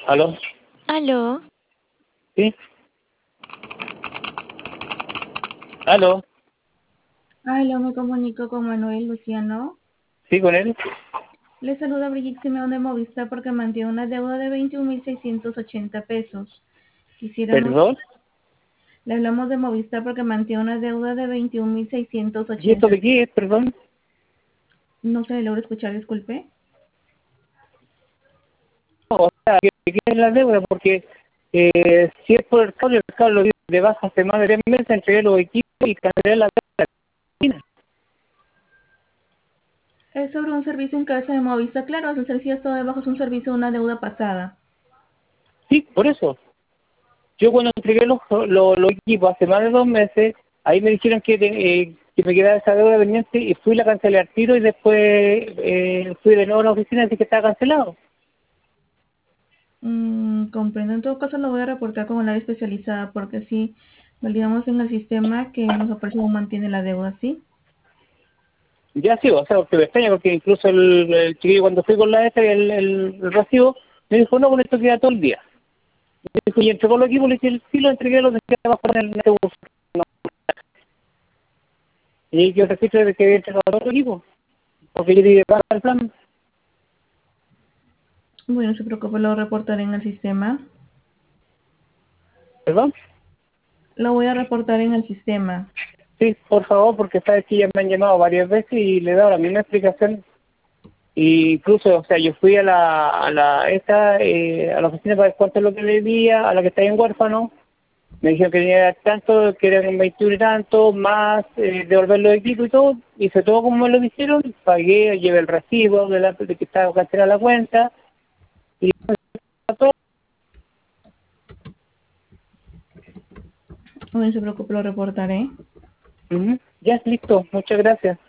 ¿Aló? Aló, ¿Sí? ¿Aló? Aló, me comunico con Manuel Luciano. ¿Sí con él? Le saluda Brigitte Simeón de Movistar porque mantiene una deuda de 21.680 pesos. Quisiéramos, ¿Perdón? le hablamos de Movistar porque mantiene una deuda de ¿Y esto 21.680. de qué es, perdón? No se le logra escuchar, disculpe. O sea, ¿qué es la deuda? Porque si es por el cable lo dio de baja hace más de 3 meses, entregué los equipos y cancelé la deuda. Es sobre un servicio en casa de Movistar. Claro, es un servicio todo debajo, es un servicio de una deuda pasada. Sí, por eso. Yo cuando entregué los equipos hace más de 2 meses, ahí me dijeron que me quedaba esa deuda pendiente y fui, la cancelé al tiro y después fui de nuevo a la oficina y dije que estaba cancelado. Comprendo. En todo caso, lo voy a reportar con el área especializada porque sí, validamos en el sistema que nos aparece cómo mantiene la deuda, ¿sí? Ya sí, o sea, porque me extraña, porque incluso el chiquillo cuando fui con la ETA, el recibo, me dijo, no, con esto queda todo el día. Me dijo, y entregó los equipos, le dije, sí, lo entregué, lo dejé abajo en el bus. No. Y yo registro de que había entregado todo el equipo, porque yo dije, baja el plan, Bueno, no se preocupe, lo reportaré en el sistema. ¿perdón? Lo voy a reportar en el sistema. Sí, por favor, porque sabes que ya me han llamado varias veces y le he dado la misma explicación. Y incluso, o sea, yo fui a la oficina para ver cuánto es lo que le debía, a la que está en huérfano. Me dijeron que tenía tanto, que eran 21 y tanto, más devolver los equipos y todo. Hice todo como me lo dijeron, pagué, llevé el recibo de que estaba cancelada la cuenta y todo. No se preocupe, lo reportaré. Ujú. Ya, listo, muchas gracias.